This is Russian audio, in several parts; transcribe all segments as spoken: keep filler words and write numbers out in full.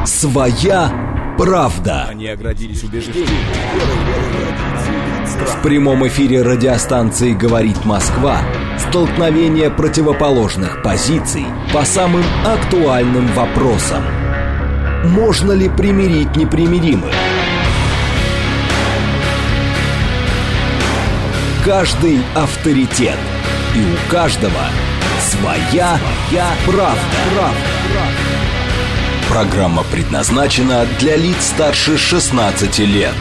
Своя правда. Они оградились убеждением. В прямом эфире радиостанции «Говорит Москва» столкновение противоположных позиций по самым актуальным вопросам. Можно ли примирить непримиримых? Каждый авторитет. И у каждого своя, своя правда. правда. Программа предназначена для лиц старше шестнадцати лет.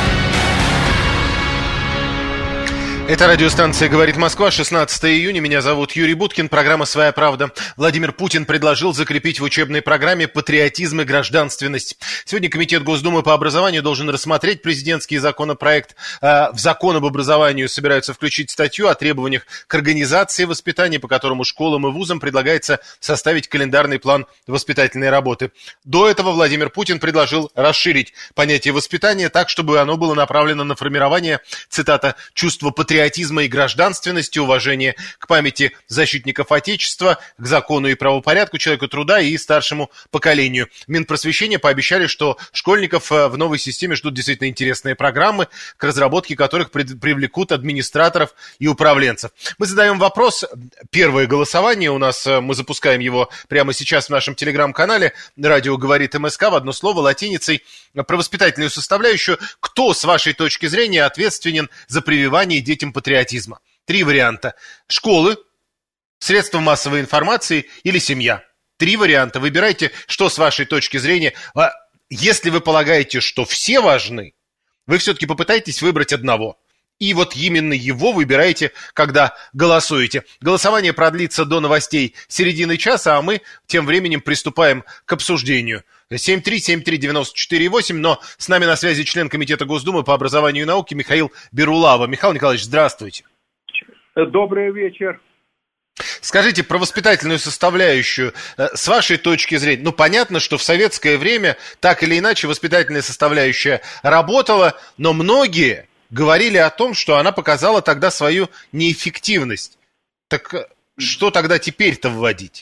Это радиостанция «Говорит Москва», шестнадцатого июня. Меня зовут Юрий Буткин. Программа «Своя правда». Владимир Путин предложил закрепить в учебной программе патриотизм и гражданственность. Сегодня Комитет Госдумы по образованию должен рассмотреть президентский законопроект. В закон об образовании собираются включить статью о требованиях к организации воспитания, по которому школам и вузам предлагается составить календарный план воспитательной работы. До этого Владимир Путин предложил расширить понятие воспитания так, чтобы оно было направлено на формирование, цитата, «чувства патриотизма патриотизма и гражданственности, уважения к памяти защитников Отечества, к закону и правопорядку, человеку труда и старшему поколению». Минпросвещения пообещали, что школьников в новой системе ждут действительно интересные программы, к разработке которых привлекут администраторов и управленцев. Мы задаем вопрос. Первое голосование у нас, мы запускаем его прямо сейчас в нашем телеграм-канале «Радио говорит МСК» в одно слово латиницей про воспитательную составляющую. Кто, с вашей точки зрения, ответственен за прививание детям патриотизма? Три варианта. Школы, средства массовой информации или семья. Три варианта. Выбирайте, что с вашей точки зрения. Если вы полагаете, что все важны, вы все-таки попытайтесь выбрать одного. И вот именно его выбираете, когда голосуете. Голосование продлится до новостей середины часа, а мы тем временем приступаем к обсуждению. семь три семь три девять четыре восемь, но с нами на связи член Комитета Госдумы по образованию и науке Михаил Бирулава. Михаил Николаевич, здравствуйте. Добрый вечер. Скажите, про воспитательную составляющую, с вашей точки зрения, ну, понятно, что в советское время так или иначе воспитательная составляющая работала, но многие говорили о том, что она показала тогда свою неэффективность. Так что тогда теперь-то вводить?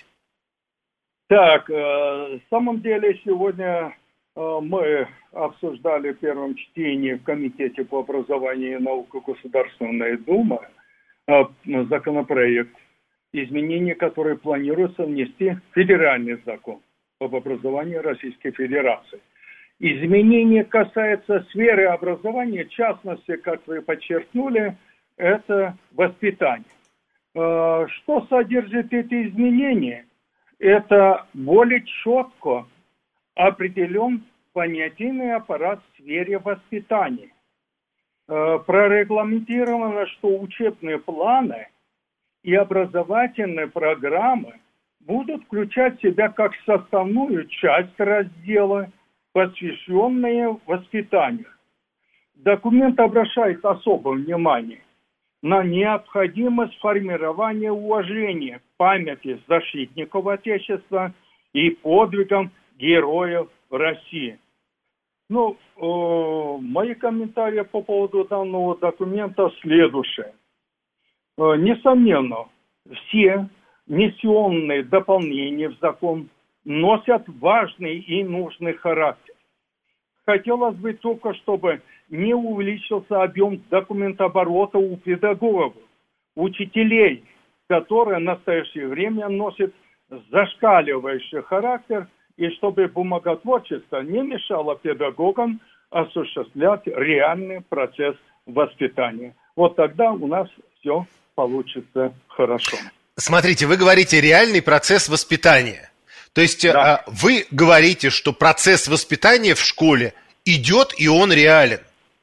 Так, в самом деле сегодня мы обсуждали в первом чтении в Комитете по образованию и науке Государственной Думы законопроект, изменения, которые планируется внести в федеральный закон об образовании Российской Федерации. Изменение касается сферы образования, в частности, как вы подчеркнули, это воспитание. Что содержит это изменение? Это более четко определен понятийный аппарат в сфере воспитания. Прорегламентировано, что учебные планы и образовательные программы будут включать в себя как составную часть раздела, посвященные воспитанию. Документ обращает особое внимание на необходимость формирования уважения к памяти защитников Отечества и подвигам героев России. Ну, э, мои комментарии по поводу данного документа следующие. Э, несомненно, все внесенные дополнения в закон носят важный и нужный характер. Хотелось бы только, чтобы не увеличился объем документооборота у педагогов, учителей, которые в настоящее время носят зашкаливающий характер, и чтобы бумаготворчество не мешало педагогам осуществлять реальный процесс воспитания. Вот тогда у нас все получится хорошо. Смотрите, вы говорите реальный процесс воспитания. То есть да. Вы говорите, что процесс воспитания в школе идет и он реален.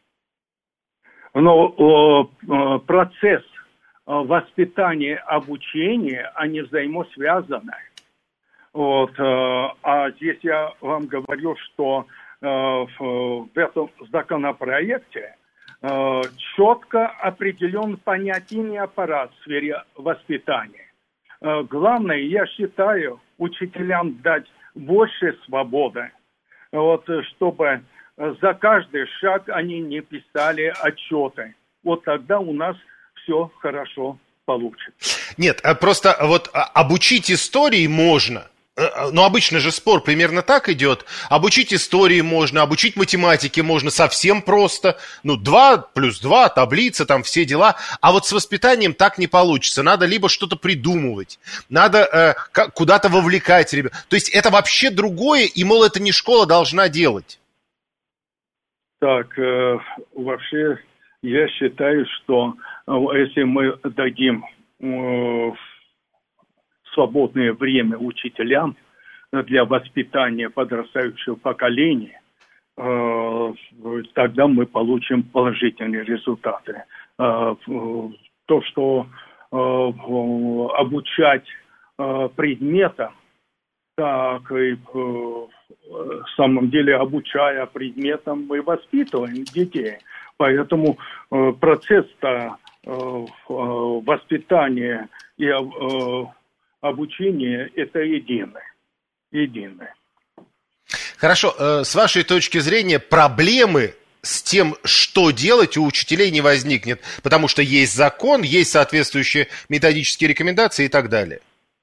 Но э, процесс воспитания, обучения, они взаимосвязаны. Вот, э, а здесь я вам говорю, что э, в, в этом законопроекте э, четко определен понятийный аппарат в сфере воспитания. Э, главное, я считаю, учителям дать больше свободы, вот, чтобы за каждый шаг они не писали отчеты. Вот тогда у нас все хорошо получится. Нет, просто вот обучить истории можно. ну, обычно же спор примерно так идет. Обучить истории можно, обучить математике можно совсем просто. Ну, два плюс два, таблица, там все дела. А вот с воспитанием так не получится. Надо либо что-то придумывать, надо э, куда-то вовлекать ребят. То есть это вообще другое, и, мол, это не школа должна делать. Так, э, вообще, я считаю, что э, если мы дадим э, свободное время учителям для воспитания подрастающего поколения, э, тогда мы получим положительные результаты. Э, то, что э, обучать э, предметам, так и э, в самом деле, обучая предметам, мы воспитываем детей. Поэтому э, процесс-то э, воспитания и э, обучения – это единое. единое. Хорошо. С вашей точки зрения, проблемы с тем, что делать, у учителей не возникнет, потому что есть закон, есть соответствующие методические рекомендации и так далее.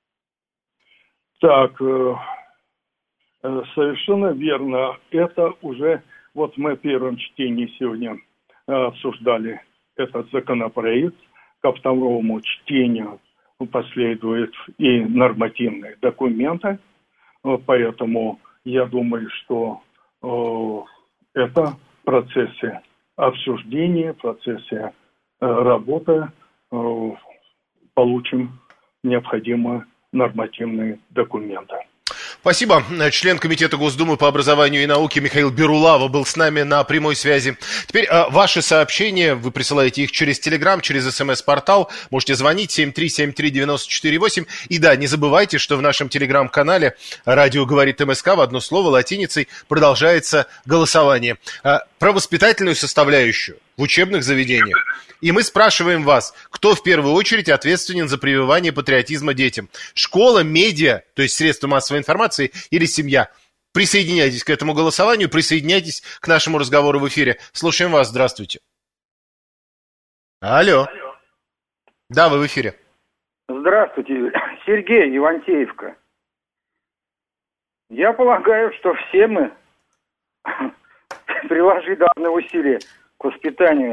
Так, э, совершенно верно. Это уже, вот мы в первом чтении сегодня э, обсуждали этот законопроект. Ко второму чтению последуют и нормативные документы. Поэтому я думаю, что э, это в процессе обсуждения, в процессе э, работы э, получим необходимые нормативные документы. Спасибо. Член Комитета Госдумы по образованию и науке Михаил Бирулава был с нами на прямой связи. Теперь а, ваши сообщения, вы присылаете их через Телеграм, через СМС-портал. Можете звонить семь три семь три девять четыре восемь. И да, не забывайте, что в нашем Телеграм-канале «Радио говорит МСК» в одно слово латиницей продолжается голосование. А, про воспитательную составляющую в учебных заведениях. И мы спрашиваем вас, кто в первую очередь ответственен за прививание патриотизма детям? Школа, медиа, то есть средства массовой информации, или семья? Присоединяйтесь к этому голосованию, присоединяйтесь к нашему разговору в эфире. Слушаем вас, здравствуйте. Алло. Алло. Да, вы в эфире. Здравствуйте, Сергей, Ивантеевка. Я полагаю, что все мы приложить должны усилия к воспитанию.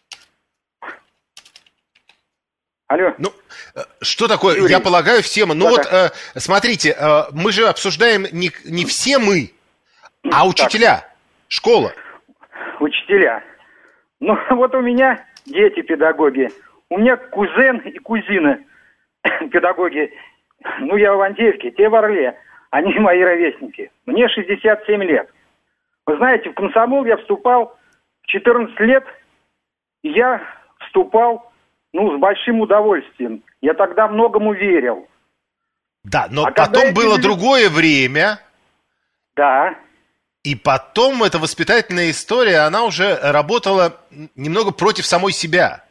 Алло. Ну, что такое, Юрий. Я полагаю, все мы. Ну Да, вот, да. э, смотрите, э, мы же обсуждаем не, не все мы, а учителя, так. Школа. Учителя. Ну, вот у меня дети педагоги. У меня кузен и кузина педагоги. Ну, я в Ивантеевке, те в Орле. Они мои ровесники. Мне шестьдесят семь лет. Вы знаете, в комсомол я вступал в четырнадцать лет. И я вступал... Ну, с большим удовольствием. Я тогда многому верил. Да, но а потом было эти... другое время. Да. И потом эта воспитательная история, она уже работала немного против самой себя.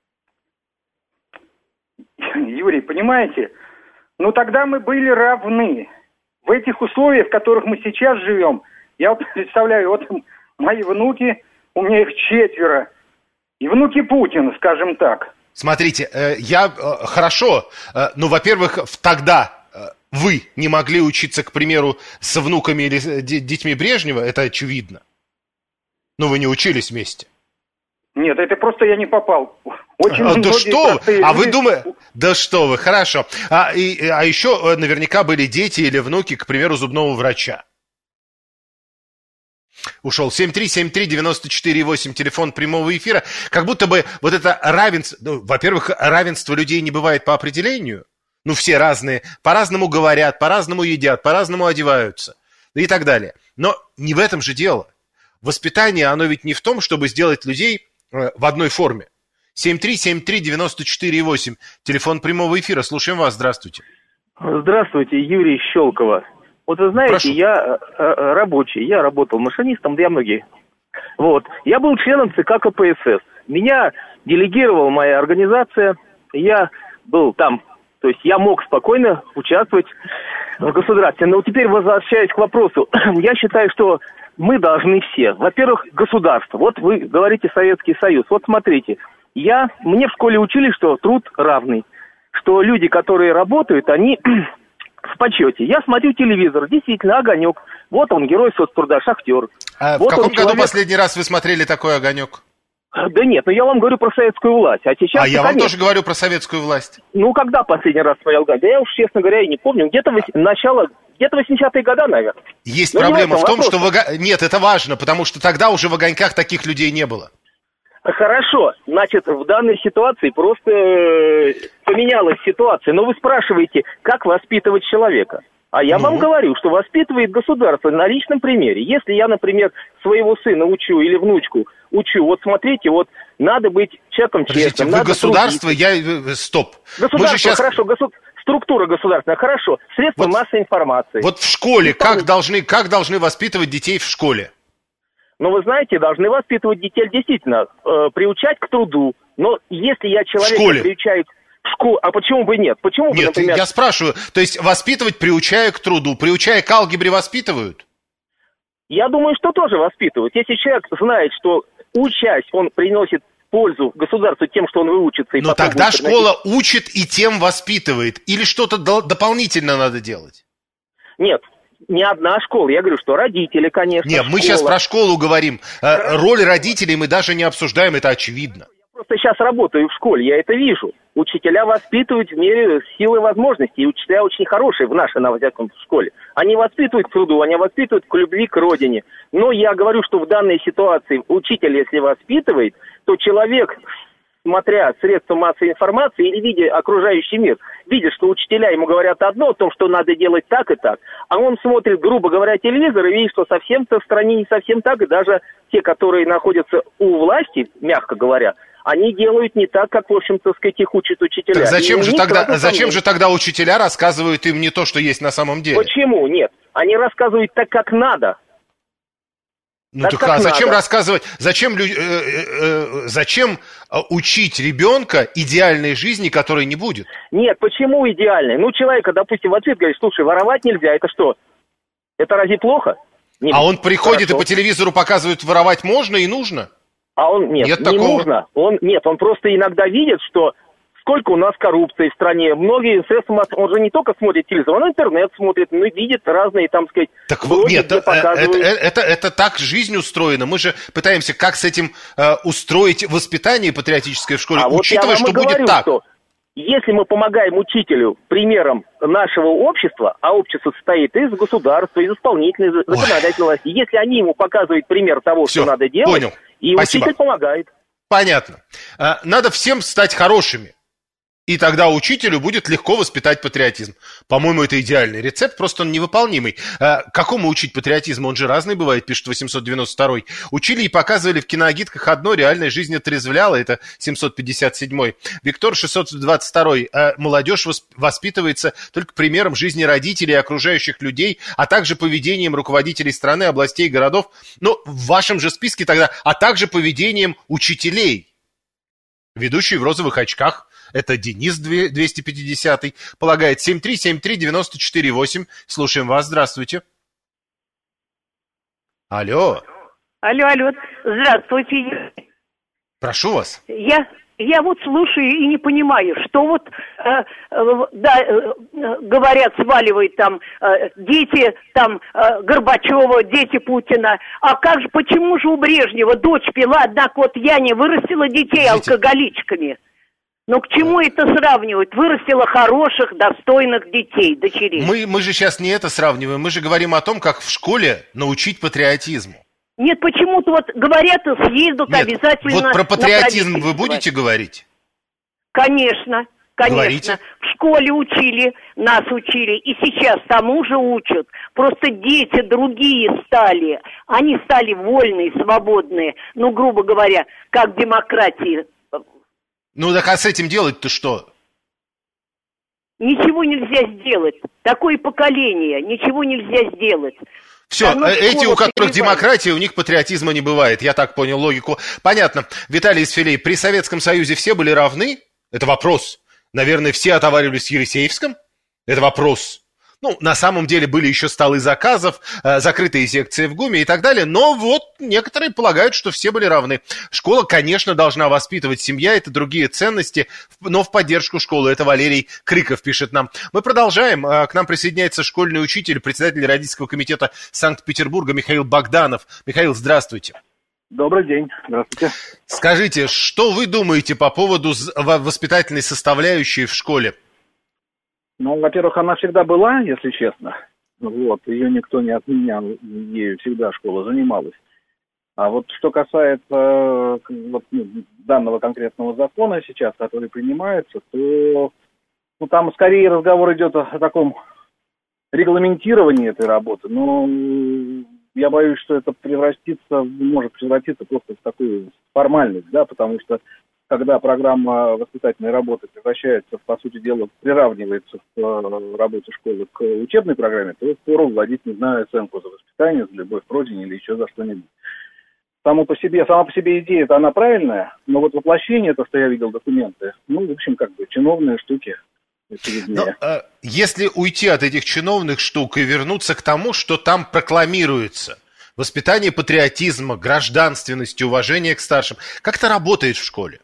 Юрий, понимаете? Ну, тогда мы были равны. В этих условиях, в которых мы сейчас живем, я вот представляю, вот мои внуки, у меня их четверо. И внуки Путина, скажем так. Смотрите, я хорошо, ну, во-первых, тогда вы не могли учиться, к примеру, с внуками или с детьми Брежнева, это очевидно. Но вы не учились вместе. Нет, это просто я не попал. Очень а, да что вы? А люди... вы думаете... Да что вы, хорошо. А, и, а еще наверняка были дети или внуки, к примеру, зубного врача. Ушел. семь три семь три девять четыре восемь, телефон прямого эфира. Как будто бы вот это равенство... Ну, во-первых, равенство людей не бывает по определению. Ну, все разные. По-разному говорят, по-разному едят, по-разному одеваются. И так далее. Но не в этом же дело. Воспитание, оно ведь не в том, чтобы сделать людей э, в одной форме. семь три семь три девять четыре восемь, телефон прямого эфира. Слушаем вас. Здравствуйте. Здравствуйте, Юрий Щелково. Вот вы знаете, Прошу. я э, рабочий, я работал машинистом для многих. Вот. Я был членом ЦК КПСС. Меня делегировала моя организация, я был там, то есть я мог спокойно участвовать в государстве. Но теперь, возвращаясь к вопросу, я считаю, что мы должны все. Во-первых, государство. Вот вы говорите Советский Союз. Вот смотрите, я, мне в школе учили, что труд равный. Что люди, которые работают, они в почете. Я смотрю телевизор, действительно, «Огонек». Вот он, герой соцтруда, шахтер. А вот в каком человек... году последний раз вы смотрели такой «Огонек»? Да нет, ну я вам говорю про советскую власть. А сейчас, А я конечно, вам тоже говорю про советскую власть. Ну, когда последний раз смотрел «Огонек»? Да я уж, честно говоря, и не помню. Где-то в... начало... Где-то восьмидесятые годы, наверное. Есть Но проблема в том, вопрос. что... В ого... Нет, это важно, потому что тогда уже в «Огоньках» таких людей не было. Хорошо, значит, в данной ситуации просто э, поменялась ситуация. Но вы спрашиваете, как воспитывать человека? А я ну. вам говорю, что воспитывает государство на личном примере. Если я, например, своего сына учу или внучку учу, вот смотрите, вот надо быть человеком честным. Вы государство, я... Стоп. Государство, Мы же сейчас... хорошо, госу... структура государственная, хорошо. Средства вот, массовой информации. Вот в школе как должны, как должны воспитывать детей в школе? Ну, вы знаете, должны воспитывать детей действительно, э, приучать к труду. Но если я человека приучаю в школу, а почему бы нет? Почему бы, нет, например... я спрашиваю, то есть воспитывать, приучая к труду, приучая к алгебре воспитывают? Я думаю, что тоже воспитывают. Если человек знает, что учась, он приносит пользу государству тем, что он выучится. И но тогда школа учит и тем воспитывает. Или что-то до- дополнительно надо делать? Нет. Не одна школа. Я говорю, что родители, конечно. Нет, мы сейчас про школу говорим. Хорошо. Роль родителей мы даже не обсуждаем, это очевидно. Я просто сейчас работаю в школе, я это вижу. Учителя воспитывают в мере силы и возможностей. И учителя очень хорошие в нашей, на всяком школе. Они воспитывают к труду, они воспитывают к любви к родине. Но я говорю, что в данной ситуации учитель, если воспитывает, то человек, смотря средства массовой информации или видя окружающий мир, видит, что учителя ему говорят одно о том, что надо делать так и так, а он смотрит, грубо говоря, телевизор и видит, что совсем-то в стране не совсем так, и даже те, которые находятся у власти, мягко говоря, они делают не так, как, в общем-то, сказать, их учат учителя. Так зачем же тогда, зачем же тогда учителя рассказывают им не то, что есть на самом деле? Почему? Нет. Они рассказывают так, как надо. Ну так, так а зачем надо. рассказывать, зачем, э, э, э, зачем учить ребенка идеальной жизни, которой не будет? Нет, почему идеальной? Ну, человека, допустим, в ответ говорит, слушай, воровать нельзя, это что? Это разве плохо? Нет. А он приходит Хорошо. и по телевизору показывает, воровать можно и нужно? А он, нет, нет не такого. нужно. Он, нет, он просто иногда видит, что сколько у нас коррупции в стране. Многие средства, он же не только смотрит телевизор, он интернет смотрит, ну, видит разные, там, сказать, так блоги, нет, это, это, это, это так жизнь устроена. Мы же пытаемся, как с этим э, устроить воспитание патриотическое в школе, а учитывая, вот что будет говорю, так. Что если мы помогаем учителю примером нашего общества, а общество состоит из государства, из исполнительной, из законодательной власти, если они ему показывают пример того, Все, что надо делать, понял. и Спасибо. Учитель помогает. Понятно. Надо всем стать хорошими. И тогда учителю будет легко воспитать патриотизм. По-моему, это идеальный рецепт, просто он невыполнимый. А, какому учить патриотизму? Он же разный бывает, пишет восемьсот девяносто второй. Учили и показывали в киноагитках одно, реальная жизнь отрезвляла, это семьсот пятьдесят седьмой. Виктор шестьсот двадцать второй. А, молодежь воспитывается только примером жизни родителей и окружающих людей, а также поведением руководителей страны, областей, городов. Ну, в вашем же списке тогда, а также поведением учителей. Ведущий в розовых очках. Это Денис двести пятидесятый. Полагает семь три семь три девять четыре восемь. Слушаем вас. Здравствуйте. Алло. Алло, алло. Здравствуйте. Прошу вас. Я, я вот слушаю и не понимаю, что вот, э, э, да, э, говорят, сваливают там э, дети там э, Горбачева, дети Путина. А как же, почему же у Брежнева дочь пила, однако вот я не вырастила детей алкоголичками? Но к чему это сравнивать? Вырастила хороших, достойных детей, дочерей. Мы, мы же сейчас не это сравниваем. Мы же говорим о том, как в школе научить патриотизму. Нет, почему-то вот говорят, съездут Нет, обязательно... Вот про патриотизм вы будете говорить? Конечно, конечно. Говорите. В школе учили, нас учили, и сейчас тому же учат. Просто дети другие стали. Они стали вольные, свободные. Ну, грубо говоря, как демократии. Ну, так а с этим делать-то что? Ничего нельзя сделать. Такое поколение, ничего нельзя сделать. Все, эти, у которых демократия, у них патриотизма не бывает. Я так понял логику. Понятно. Виталий из Филей, при Советском Союзе все были равны? Это вопрос. Наверное, все отоваривались с Елисеевском? Это вопрос. Ну, на самом деле были еще столы заказов, э, закрытые секции в ГУМе и так далее, но вот некоторые полагают, что все были равны. Школа, конечно, должна воспитывать, семья — это другие ценности, но в поддержку школы. Это Валерий Крыков пишет нам. Мы продолжаем. К нам присоединяется школьный учитель, председатель родительского комитета Санкт-Петербурга Михаил Богданов. Михаил, здравствуйте. Добрый день. Здравствуйте. Скажите, что вы думаете по поводу воспитательной составляющей в школе? Ну, во-первых, она всегда была, если честно. Вот, ее никто не отменял, ею всегда школа занималась. А вот что касается вот, данного конкретного закона сейчас, который принимается, то ну, там скорее разговор идет о, о таком регламентировании этой работы, но я боюсь, что это превратится, может превратиться просто в такую формальность, да, потому что когда программа воспитательной работы превращается, по сути дела, приравнивается к работе школы к учебной программе, то скоро вводить, не знаю, оценку за воспитание, за любовь к родине или еще за что-нибудь. Само по себе, сама по себе идея-то она правильная, но вот воплощение, то, что я видел документы, ну, в общем, как бы чиновные штуки. Но, э, если уйти от этих чиновных штук и вернуться к тому, что там прокламируется, воспитание патриотизма, гражданственности, уважение к старшим, как это работает в школе?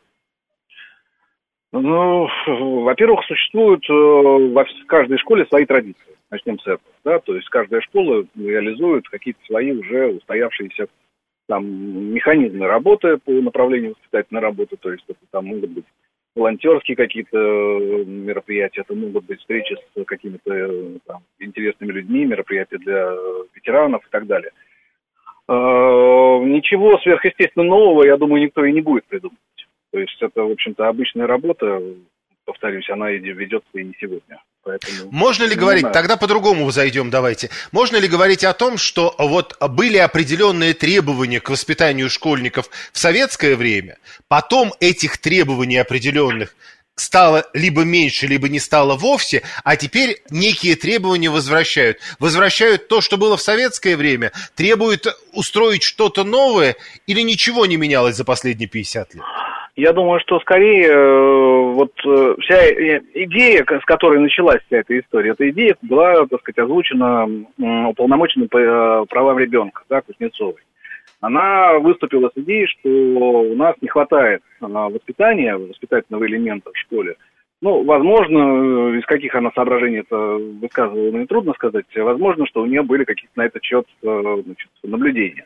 Ну, во-первых, существуют э, во каждой школе свои традиции. Начнем с этого, да, то есть каждая школа реализует какие-то свои уже устоявшиеся там механизмы работы по направлению воспитательной работы, то есть это там могут быть волонтерские какие-то мероприятия, это могут быть встречи с какими-то там интересными людьми, мероприятия для ветеранов и так далее. Э, ничего сверхъестественно нового, я думаю, никто и не будет придумывать. То есть это, в общем-то, обычная работа, повторюсь, она ведется и не сегодня. Поэтому, можно ли говорить, знаю. Тогда по-другому зайдем, давайте. Можно ли говорить о том, что вот были определенные требования к воспитанию школьников в советское время, потом этих требований определенных стало либо меньше, либо не стало вовсе, а теперь некие требования возвращают. Возвращают то, что было в советское время, требуют устроить что-то новое, или ничего не менялось за последние пятьдесят лет? Я думаю, что скорее вот вся идея, с которой началась вся эта история, эта идея была, так сказать, озвучена уполномоченным по правам ребенка, да, Кузнецовой. Она выступила с идеей, что у нас не хватает воспитания, воспитательного элемента в школе. Ну, возможно, из каких она соображений это высказывала, мне трудно сказать. Возможно, что у нее были какие-то на этот счет, значит, наблюдения.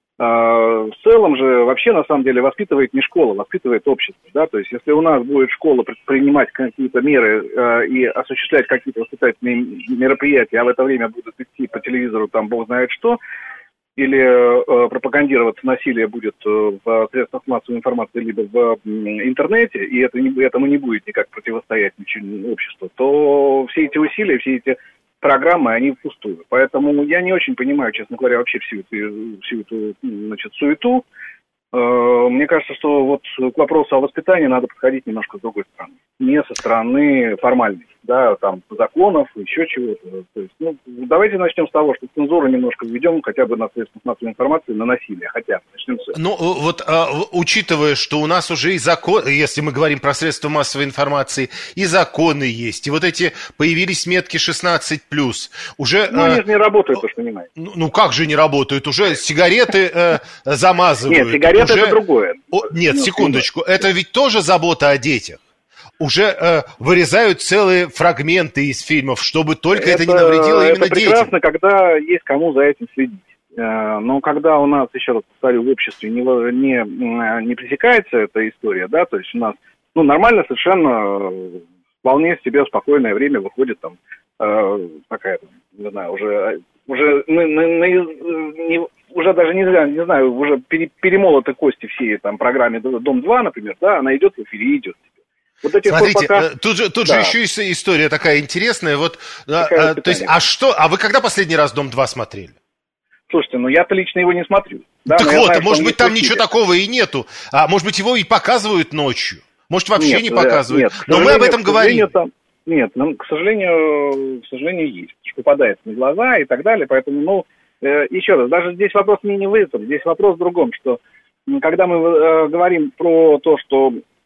В целом же вообще на самом деле воспитывает не школа, воспитывает общество, да, то есть если у нас будет школа предпринимать какие-то меры э, и осуществлять какие-то воспитательные мероприятия, а в это время будут идти по телевизору там бог знает что, или э, пропагандироваться насилие будет в средствах массовой информации либо в интернете, и это не, этому не будет никак противостоять ничего обществу, то все эти усилия, все эти программы, они впустую. Поэтому я не очень понимаю, честно говоря, вообще всю эту, всю эту значит, суету. Мне кажется, что вот к вопросу о воспитании надо подходить немножко с другой стороны. Не со стороны формальной, да, там, законов, еще чего-то. То есть, ну, давайте начнем с того, что цензуру немножко введем хотя бы на средствах массовой информации, на насилие, хотя бы. Начнем с этого. Ну, вот, а, учитывая, что у нас уже и закон, если мы говорим про средства массовой информации, и законы есть, и вот эти появились метки шестнадцать плюс, уже... Ну, они же не работают, то, что не знаете. Ну, ну, как же не работают? Уже сигареты э, замазывают. Нет, сигареты уже... это другое. О, нет, ну, секундочку, это ведь тоже забота о детях. Уже э, вырезают целые фрагменты из фильмов, чтобы только это, это не навредило именно детям. Это прекрасно, детям. Когда есть кому за этим следить. Но когда у нас, еще раз повторю, в обществе не, не, не пресекается эта история, да, то есть у нас ну, нормально совершенно, вполне себе в спокойное время выходит там э, такая, не знаю, уже, уже, на, на, на, не, уже даже не, не знаю, уже пере, перемолоты кости всей там программе «Дом-два», например, да, она идет в эфире и идет. Вот Смотрите, пока... тут же, тут да. же еще история такая интересная. Вот, такая а, то есть, а что, а вы когда последний раз «Дом-два» смотрели? Слушайте, ну я-то лично его не смотрю. Да, так вот, знаю, может быть, там ничего такого и нету. А может быть, его и показывают ночью. Может, вообще нет, не показывают. Нет, но мы об этом говорим. Там, нет, ну, к сожалению, к сожалению, есть. Попадает на глаза и так далее. Поэтому, ну, э, еще раз, даже здесь вопрос не в этом. Здесь вопрос в другом, что когда мы э, говорим про то, что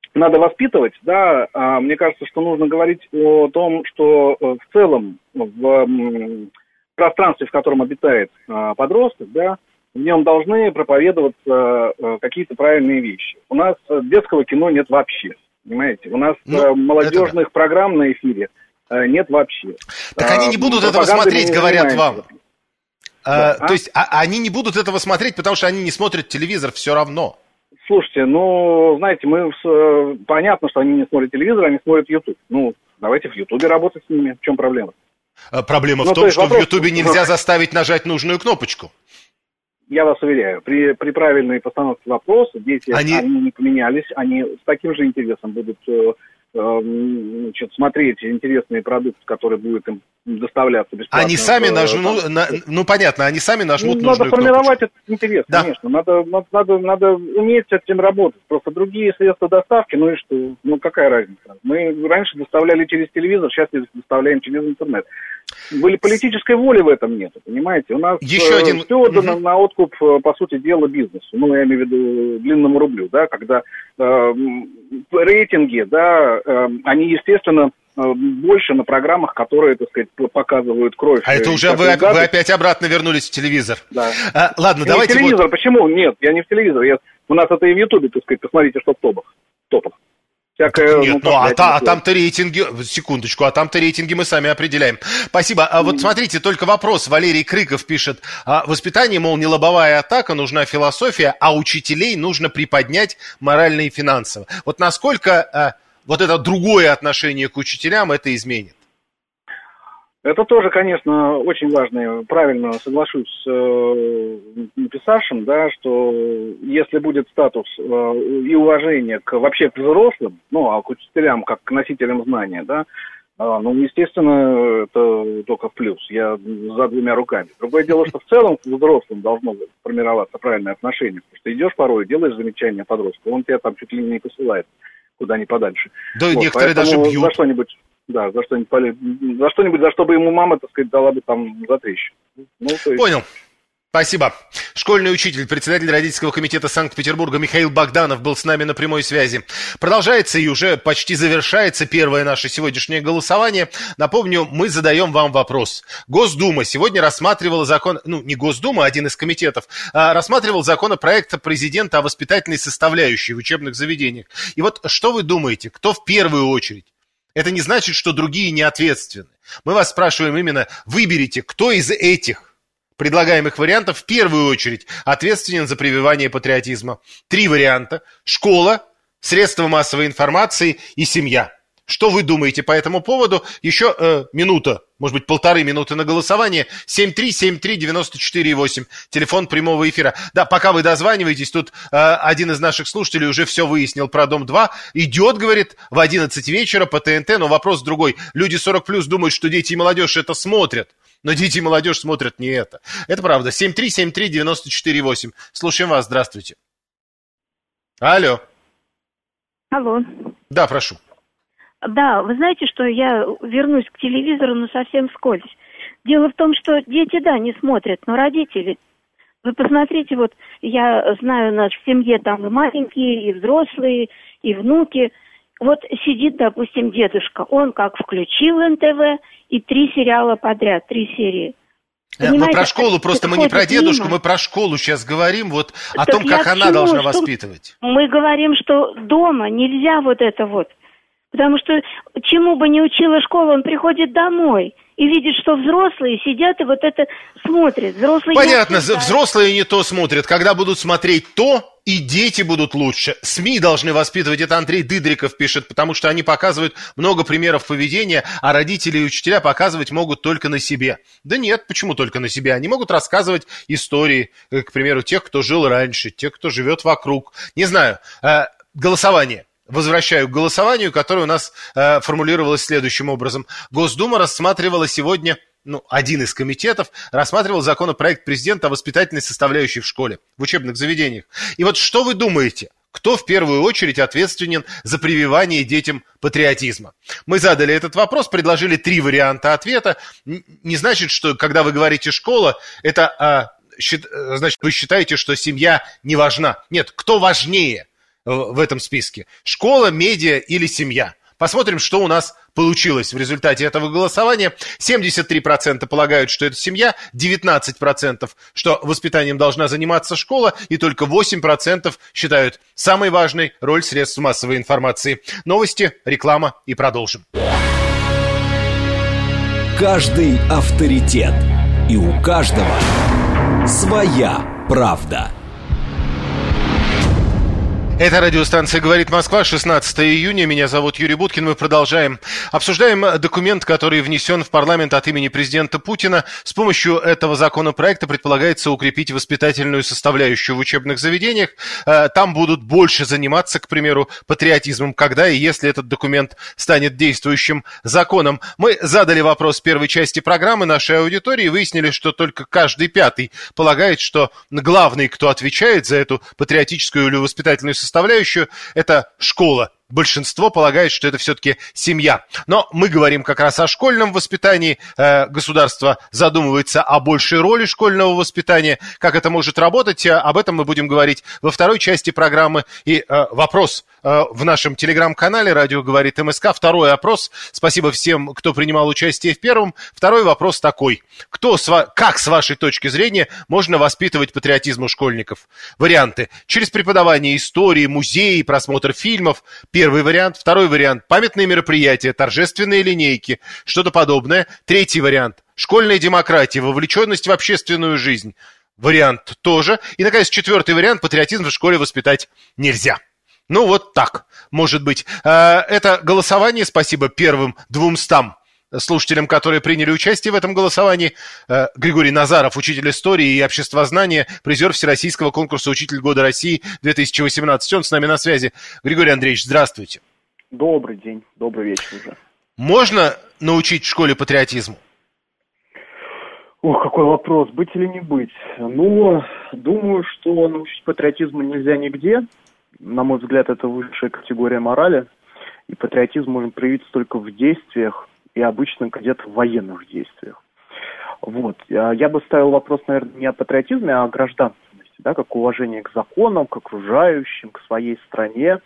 надо воспитывать, да, а мне кажется, что нужно говорить о том, что в целом в пространстве, в котором обитает подросток, да, в нем должны проповедоваться какие-то правильные вещи. У нас детского кино нет вообще, понимаете? У нас ну, молодежных да. программ на эфире нет вообще. Так они не будут этого смотреть, говорят вам. А, да? То есть а, они не будут этого смотреть, потому что они не смотрят телевизор все равно. Слушайте, ну, знаете, мы понятно, что они не смотрят телевизор, они смотрят YouTube. Ну, давайте в YouTube работать с ними. В чем проблема? А, проблема ну, в том, то что вопрос... в YouTube нельзя заставить нажать нужную кнопочку. Я вас уверяю, при, при правильной постановке вопроса дети они... они не поменялись, они с таким же интересом будут э, э, значит, смотреть интересные продукты, которые будут им доставляться бесплатно. Они сами нажмут, ну, на, ну понятно, они сами нажмут ну, нужную кнопочку. Надо формировать этот интерес, да. Конечно, надо, надо, надо уметь с этим работать. Просто другие средства доставки, ну и что, ну какая разница? Мы раньше доставляли через телевизор, сейчас доставляем через интернет. Были политической воли в этом нет, понимаете? У нас Еще э, один... все отдано угу. на откуп, по сути дела, бизнесу. Ну, я имею в виду длинному рублю, да, когда э, рейтинги, да, э, они, естественно, больше на программах, которые, так сказать, показывают кровь. А это уже вы, вы опять обратно вернулись в телевизор. Да. А, ладно, не давайте... в телевизор, вот... почему? Нет, я не в телевизор. Я... У нас это и в Ютубе, так сказать, посмотрите, что в топах. В топах. Всякое, Нет, ну, ну а, та, а там-то рейтинги, секундочку, а там-то рейтинги мы сами определяем. Спасибо. А вот смотрите, только вопрос. Валерий Крыков пишет, а, воспитание, мол, не лобовая атака, нужна философия, а учителей нужно приподнять морально и финансово. Вот насколько а, вот это другое отношение к учителям это изменит? Это тоже, конечно, очень важно, правильно соглашусь с э, написавшим, да, что если будет статус э, и уважение к, вообще к взрослым, ну, а к учителям как к носителям знания, да, э, ну, естественно, это только в плюс, я за двумя руками. Другое дело, что в целом к взрослым должно формироваться правильное отношение, потому что идешь порой, делаешь замечание подростку, он тебя там чуть ли не посылает куда-ни подальше. Да, вот, некоторые даже бьют. За что-нибудь... Да, за что-нибудь, за что-нибудь, за что бы ему мама, так сказать, дала бы там за трещину. Ну, есть... Понял. Спасибо. Школьный учитель, председатель родительского комитета Санкт-Петербурга Михаил Богданов был с нами на прямой связи. Продолжается и уже почти завершается первое наше сегодняшнее голосование. Напомню, мы задаем вам вопрос. Госдума сегодня рассматривала закон, ну не Госдума, а один из комитетов, а рассматривал законопроект президента о воспитательной составляющей в учебных заведениях. И вот что вы думаете, кто в первую очередь? Это не значит, что другие не ответственны. Мы вас спрашиваем именно, выберите, кто из этих предлагаемых вариантов в первую очередь ответственен за прививание патриотизма. Три варианта. Школа, средства массовой информации и семья. Что вы думаете по этому поводу? Еще э, минута, может быть, полторы минуты на голосование. семь три семь три девяносто четыре восемь. Телефон прямого эфира. Да, пока вы дозваниваетесь, тут э, один из наших слушателей уже все выяснил про Дом-два. Идет, говорит, в одиннадцать вечера по ТНТ, но вопрос другой. Люди сорок плюс думают, что дети и молодежь это смотрят. Но дети и молодежь смотрят не это. Это правда. семь три семь три девяносто четыре восемь. Слушаем вас. Здравствуйте. Алло. Алло. Да, прошу. Да, вы знаете, что я вернусь к телевизору, но совсем вскользь. Дело в том, что дети, да, не смотрят, но родители... Вы посмотрите, вот я знаю, у нас в семье там и маленькие, и взрослые, и внуки. Вот сидит, допустим, дедушка, он как включил эн тэ вэ и три сериала подряд, три серии. Понимаете, мы про школу, просто мы не про дедушку, мимо. Мы про школу сейчас говорим, вот о так том, как она чему, должна воспитывать. Мы говорим, что дома нельзя вот это вот. Потому что чему бы ни учила школа, он приходит домой и видит, что взрослые сидят и вот это смотрят. Взрослые Понятно, не взрослые не то смотрят. Когда будут смотреть то, и дети будут лучше. СМИ должны воспитывать, это Андрей Дыдриков пишет, потому что они показывают много примеров поведения, а родители и учителя показывать могут только на себе. Да нет, почему только на себе? Они могут рассказывать истории, к примеру, тех, кто жил раньше, тех, кто живет вокруг. Не знаю, голосование. Возвращаю к голосованию, которое у нас э, формулировалось следующим образом. Госдума рассматривала сегодня, ну, один из комитетов, рассматривал законопроект президента о воспитательной составляющей в школе, в учебных заведениях. И вот что вы думаете, кто в первую очередь ответственен за прививание детям патриотизма? Мы задали этот вопрос, предложили три варианта ответа. Не значит, что когда вы говорите «школа», это, э, счит, значит, вы считаете, что семья не важна. Нет, кто важнее? в этом списке? Школа, медиа или семья? Посмотрим, что у нас получилось в результате этого голосования. семьдесят три процента полагают, что это семья, девятнадцать процентов, что воспитанием должна заниматься школа, и только восемь процентов считают самой важной роль средств массовой информации. Новости, реклама и продолжим. Каждый авторитет. И у каждого своя правда. Это радиостанция «Говорит Москва», шестнадцатое июня. Меня зовут Юрий Буткин. Мы продолжаем. Обсуждаем документ, который внесен в парламент от имени президента Путина. С помощью этого законопроекта предполагается укрепить воспитательную составляющую в учебных заведениях. Там будут больше заниматься, к примеру, патриотизмом, когда и если этот документ станет действующим законом. Мы задали вопрос в первой части программы нашей аудитории и выяснили, что только каждый пятый полагает, что главный, кто отвечает за эту патриотическую или воспитательную составляющую, составляющую, это школа. Большинство полагает, что это все-таки семья. Но мы говорим как раз о школьном воспитании. Государство задумывается о большей роли школьного воспитания. Как это может работать, об этом мы будем говорить во второй части программы. И вопрос в нашем телеграм-канале «Радио говорит МСК». Второй опрос. Спасибо всем, кто принимал участие в первом. Второй вопрос такой. Кто, как, с вашей точки зрения, можно воспитывать патриотизм у школьников? Варианты. Через преподавание истории, музеи, просмотр фильмов. Первый вариант. Второй вариант. Памятные мероприятия, торжественные линейки, что-то подобное. Третий вариант. Школьная демократия, вовлеченность в общественную жизнь. Вариант тоже. И, наконец, четвертый вариант. Патриотизм в школе воспитать нельзя. Ну, вот так, может быть. Это голосование. Спасибо первым двумстам слушателям, которые приняли участие в этом голосовании. Григорий Назаров, учитель истории и обществознания, призер Всероссийского конкурса «Учитель года России» две тысячи восемнадцать. Он с нами на связи. Григорий Андреевич, здравствуйте. Добрый день, добрый вечер уже. Можно научить в школе патриотизму? Ох, какой вопрос, быть или не быть? Ну, думаю, что научить патриотизму нельзя нигде. На мой взгляд, это высшая категория морали. И патриотизм можно проявить только в действиях, и обычно где-то в военных действиях. Вот. Я бы ставил вопрос, наверное, не о патриотизме, а о гражданственности, да, как уважение к законам, к окружающим, к своей стране.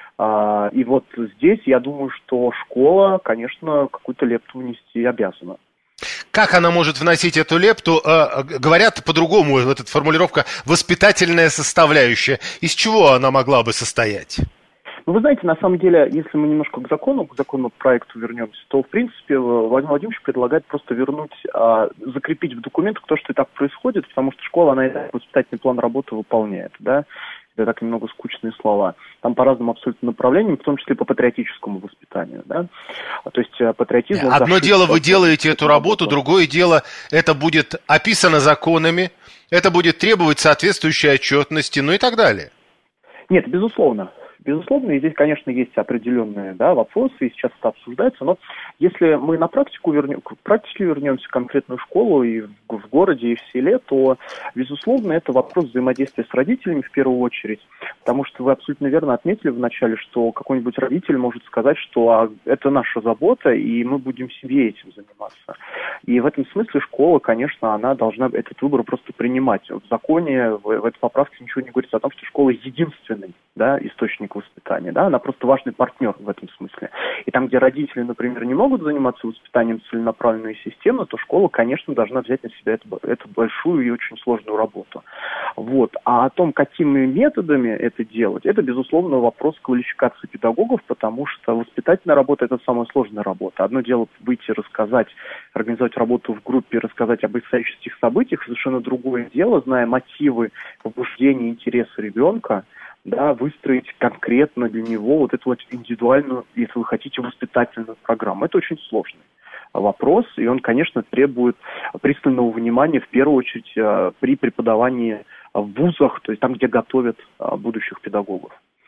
И вот здесь я думаю, что школа, конечно, какую-то лепту внести обязана. Как она может вносить эту лепту? Говорят по-другому, вот эта формулировка «воспитательная составляющая». Из чего она могла бы состоять? Ну, вы знаете, на самом деле, если мы немножко к закону, к законопроекту вернемся, то, в принципе, Владимир Владимирович предлагает просто вернуть, а, закрепить в документах то, что и так происходит, потому что школа, она и так воспитательный план работы выполняет, да, это так немного скучные слова. Там по разным абсолютно направлениям, в том числе по патриотическому воспитанию, да. То есть патриотизм... Одно дело, вы делаете эту работу, другое дело, это будет описано законами, это будет требовать соответствующей отчетности, ну и так далее. Нет, безусловно. Безусловно, и здесь, конечно, есть определенные, да, вопросы, и сейчас это обсуждается, но если мы на практику вернем, к практике вернемся, в конкретную школу и в, в городе, и в селе, то, безусловно, это вопрос взаимодействия с родителями в первую очередь, потому что вы абсолютно верно отметили вначале, что какой-нибудь родитель может сказать, что а, это наша забота, и мы будем себе этим заниматься. И в этом смысле школа, конечно, она должна этот выбор просто принимать. В законе, в, в этой поправке ничего не говорится о том, что школа единственный, да, источник воспитания, да, она просто важный партнер в этом смысле. И там, где родители, например, не могут заниматься воспитанием целенаправленно и системно, то школа, конечно, должна взять на себя эту, эту большую и очень сложную работу. Вот. А о том, какими методами это делать, это, безусловно, вопрос квалификации педагогов, потому что воспитательная работа – это самая сложная работа. Одно дело выйти, рассказать, организовать работу в группе, рассказать об исторических событиях, совершенно другое дело, зная мотивы, побуждения, интересы ребенка, да, выстроить конкретно для него вот эту вот индивидуальную, если вы хотите, воспитательную программу. Это очень сложный вопрос, и он, конечно, требует пристального внимания, в первую очередь, при преподавании в вузах, то есть там, где готовят будущих педагогов.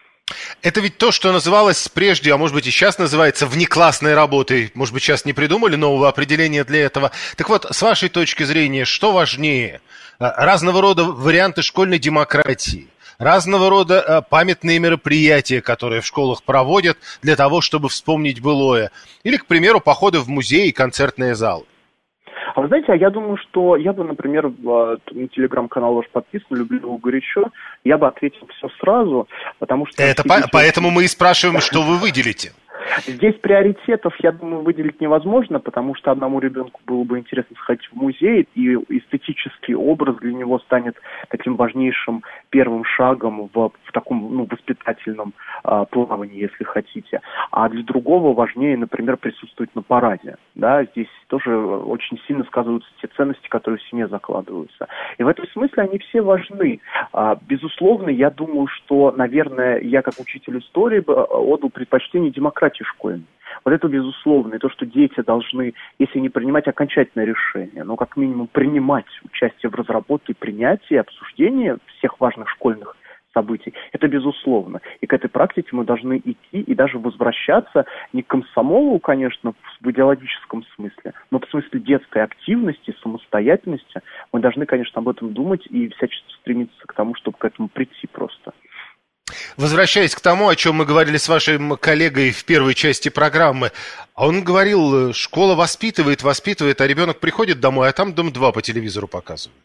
Это ведь то, что называлось прежде, а может быть и сейчас называется внеклассной работой. Может быть, сейчас не придумали нового определения для этого. Так вот, с вашей точки зрения, что важнее? Разного рода варианты школьной демократии, разного рода памятные мероприятия, которые в школах проводят для того, чтобы вспомнить былое. Или, к примеру, походы в музеи и концертные залы. А вы знаете, а я думаю, что я бы, например, на телеграм-канал ваш подписан, люблю его горячо, я бы ответил все сразу, потому что... Это по- поэтому мы и спрашиваем, что вы выделите. Здесь приоритетов, я думаю, выделить невозможно, потому что одному ребенку было бы интересно сходить в музей, и эстетический образ для него станет таким важнейшим первым шагом в, в таком ну, воспитательном а, плавании, если хотите. А для другого важнее, например, присутствовать на параде. Да? Здесь тоже очень сильно сказываются те ценности, которые в семье закладываются. И в этом смысле они все важны. А, безусловно, я думаю, что, наверное, я как учитель истории бы отдал предпочтение демократии школьной. Вот это безусловно. И то, что дети должны, если не принимать окончательное решение, но как минимум принимать участие в разработке, принятии, обсуждении всех важных школьных событий, это безусловно. И к этой практике мы должны идти и даже возвращаться не к комсомолу, конечно, в идеологическом смысле, но в смысле детской активности, самостоятельности. Мы должны, конечно, об этом думать и всячески стремиться к тому, чтобы к этому прийти просто. Возвращаясь к тому, о чем мы говорили с вашим коллегой в первой части программы, он говорил, школа воспитывает, воспитывает, а ребенок приходит домой, а там Дом-два по телевизору показывают.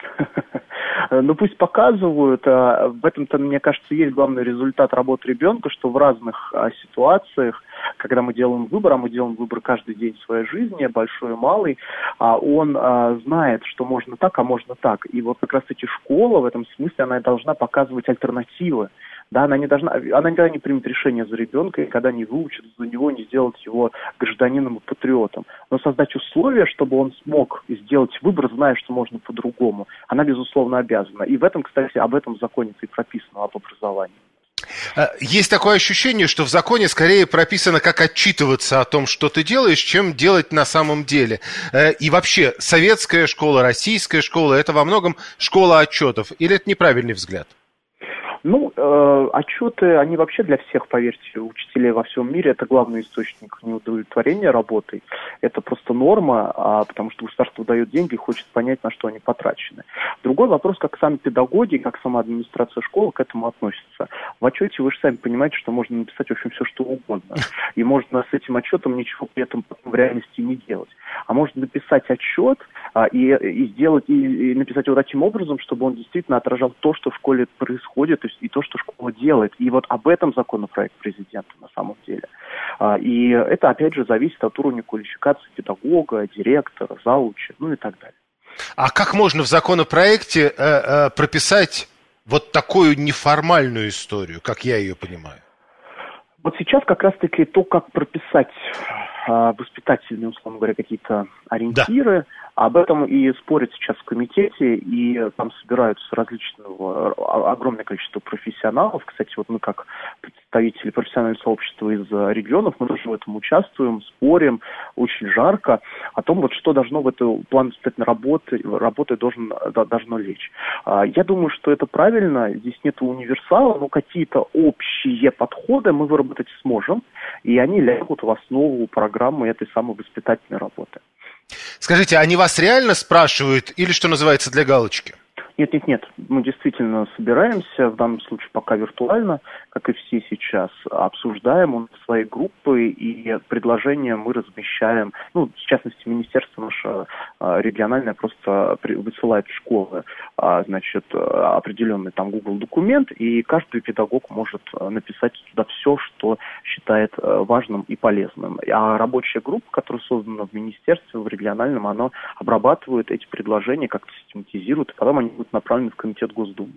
Ну, пусть показывают. В этом-то, мне кажется, есть главный результат работы ребенка, что в разных ситуациях, когда мы делаем выбор, а мы делаем выбор каждый день в своей жизни, большой и малый, он знает, что можно так, а можно так. И вот как раз-таки школа в этом смысле, она должна показывать альтернативы. Да, она не должна, она никогда не примет решение за ребенка, и когда не выучит за него, не сделать его гражданином и патриотом. Но создать условия, чтобы он смог сделать выбор, зная, что можно по-другому, она, безусловно, обязана. И в этом, кстати, об этом в законе и прописано, об образовании. Есть такое ощущение, что в законе скорее прописано, как отчитываться о том, что ты делаешь, чем делать на самом деле. И вообще, советская школа, российская школа – это во многом школа отчетов. Или это неправильный взгляд? Ну, э, отчеты, они вообще для всех, поверьте, учителей во всем мире, это главный источник неудовлетворения работой. Это просто норма, а, потому что государство дает деньги и хочет понять, на что они потрачены. Другой вопрос, как сами педагоги, как сама администрация школы к этому относятся. В отчете вы же сами понимаете, что можно написать, в общем, все, что угодно. И можно с этим отчетом ничего при этом в реальности не делать. А можно написать отчет а, и, и сделать, и, и написать его таким образом, чтобы он действительно отражал то, что в школе происходит, то есть и то, что школа делает. И вот об этом законопроект президента на самом деле. А, и это, опять же, зависит от уровня квалификации педагога, директора, зауча, ну и так далее. А как можно в законопроекте э, э, прописать вот такую неформальную историю, как я ее понимаю? Вот сейчас как раз-таки то, как прописать э, воспитательные, условно говоря, какие-то ориентиры, да. Об этом и спорят сейчас в комитете, и там собираются различного, огромное количество профессионалов. Кстати, вот мы как представители профессионального сообщества из регионов, мы тоже в этом участвуем, спорим очень жарко о том, вот что должно в эту план воспитательной работы, работы должен, должно лечь. Я думаю, что это правильно, здесь нет универсала, но какие-то общие подходы мы выработать сможем, и они лягут в основу программы этой самой воспитательной работы. Скажите, они вас реально спрашивают или, что называется, для галочки? Нет, нет, нет. Мы действительно собираемся, в данном случае пока виртуально, как и все сейчас, обсуждаем у нас свои группы, и предложения мы размещаем. Ну, в частности, министерство наше региональное просто высылает в школы, значит, определенный там Google документ, и каждый педагог может написать туда все, что считает важным и полезным. А рабочая группа, которая создана в министерстве, в региональном, она обрабатывает эти предложения, как-то систематизирует, и потом они будут направлены в комитет Госдумы.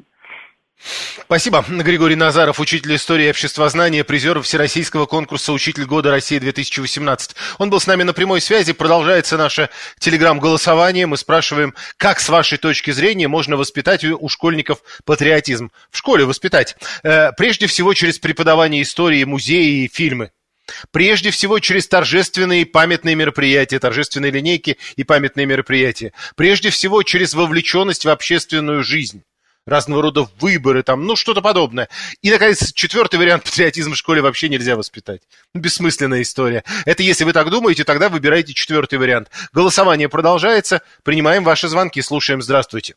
Спасибо. Григорий Назаров, учитель истории и обществознания, призер Всероссийского конкурса «Учитель года России-две тысячи восемнадцать». Он был с нами на прямой связи. Продолжается наше телеграм-голосование. Мы спрашиваем, как с вашей точки зрения можно воспитать у школьников патриотизм? В школе воспитать. Э, прежде всего через преподавание истории, музеи и фильмы. Прежде всего через торжественные памятные мероприятия, торжественные линейки и памятные мероприятия. Прежде всего через вовлеченность в общественную жизнь. Разного рода выборы, там, ну, что-то подобное. И, наконец, четвертый вариант: патриотизм в школе вообще нельзя воспитать. Бессмысленная история. Это если вы так думаете, тогда выбирайте четвертый вариант. Голосование продолжается. Принимаем ваши звонки. Слушаем. Здравствуйте.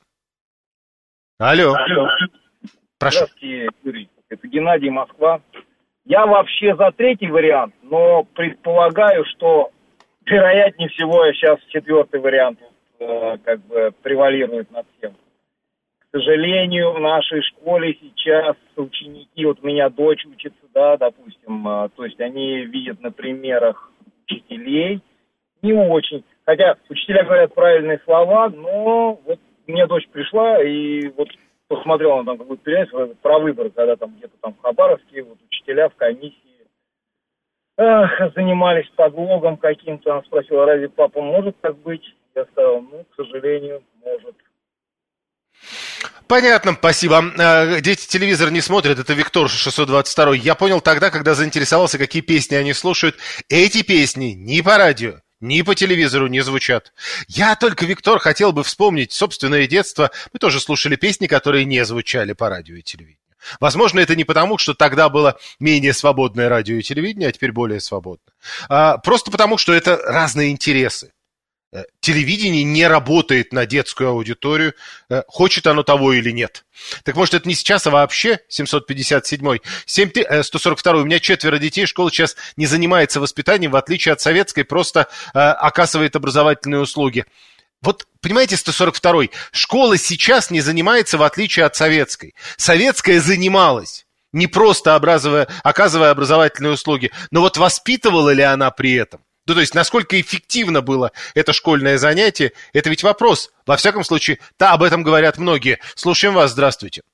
Алло. Алло. Прошу. Здравствуйте, Юрий. Это Геннадий, Москва. Я вообще за третий вариант, но предполагаю, что вероятнее всего, сейчас четвертый вариант э, как бы превалирует над всем. К сожалению, в нашей школе сейчас ученики, вот у меня дочь учится, да, допустим, э, то есть они видят на примерах учителей, не очень. Хотя учителя говорят правильные слова, но вот мне дочь пришла и вот посмотрела на там какую-то передачу про выборы, когда там где-то там в Хабаровске вот учителя в комиссии эх, занимались подлогом каким-то. Она спросила, разве папа может так быть? Я сказал, ну, к сожалению, может. Понятно, спасибо. Дети телевизор не смотрят, это Виктор шестьсот двадцать два. Я понял тогда, когда заинтересовался, какие песни они слушают. Эти песни ни по радио, ни по телевизору не звучат. Я только, Виктор, хотел бы вспомнить собственное детство. Мы тоже слушали песни, которые не звучали по радио и телевидению. Возможно, это не потому, что тогда было менее свободное радио и телевидение, а теперь более свободно. А просто потому, что это разные интересы. Телевидение не работает на детскую аудиторию, хочет оно того или нет. Так может, это не сейчас, а вообще? семьсот пятьдесят семь, сто сорок два. У меня четверо детей, школа сейчас не занимается воспитанием, в отличие от советской, просто э, оказывает образовательные услуги. Вот, понимаете, сто сорок два. Школа сейчас не занимается, в отличие от советской. Советская занималась, не просто образовая, оказывая образовательные услуги, но вот воспитывала ли она при этом? Ну, то есть, насколько эффективно было это школьное занятие, это ведь вопрос. Во всяком случае, да, об этом говорят многие. Слушаем вас, здравствуйте.